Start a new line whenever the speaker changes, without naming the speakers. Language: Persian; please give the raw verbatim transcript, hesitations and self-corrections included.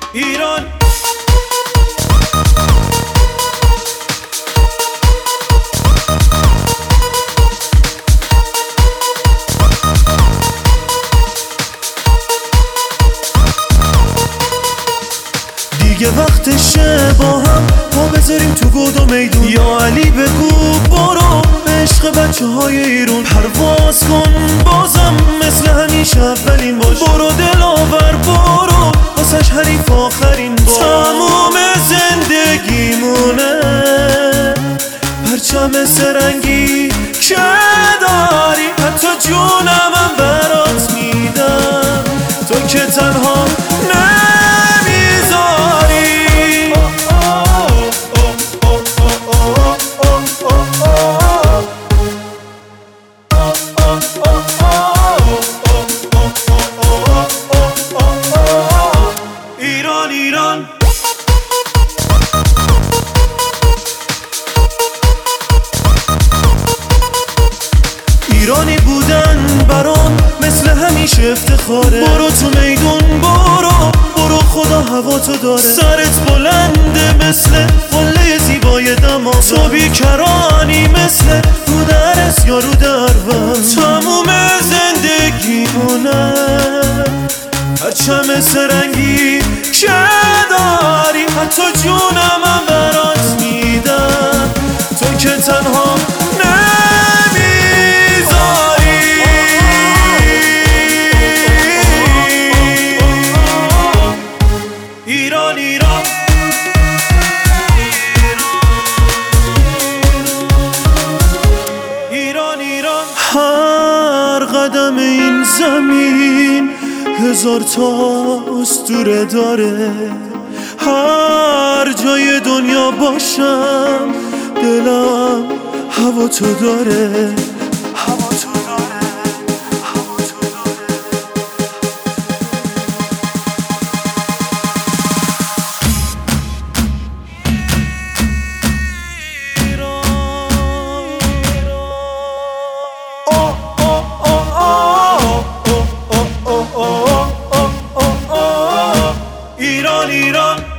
ایران دیگه وقتشه با هم ما بذاریم تو گود و میدون. یا علی بگو برو عشق بچه های ایرون، پرواز کن بازم مثل همیشه اولین باش. برو دلاور برو واسش حریف آخرین باش. تموم زندگیمونه پرچم سرنگی که داری، حتی جونمم برات میدم تو که تنها ایران ایران ایرانی بودن برام مثل همیشه افتخاره. برو تو میدون برو برو خدا هوا تو داره. سرت بلنده مثل قله زیبای دماغ، تو بیکرانی مثل رو درس یا رو دروند. تموم زندگیمونه پرچم سرنگی که داری، حتی جونمم برات میدم تو که تنها نمیذاری. ایران ایران ایران ایران هر قدم این زمین هزار تا اسطوره داره. هر جای دنیا باشم دلم هوا تو داره. هوا تو داره هوا تو داره. ایران ایران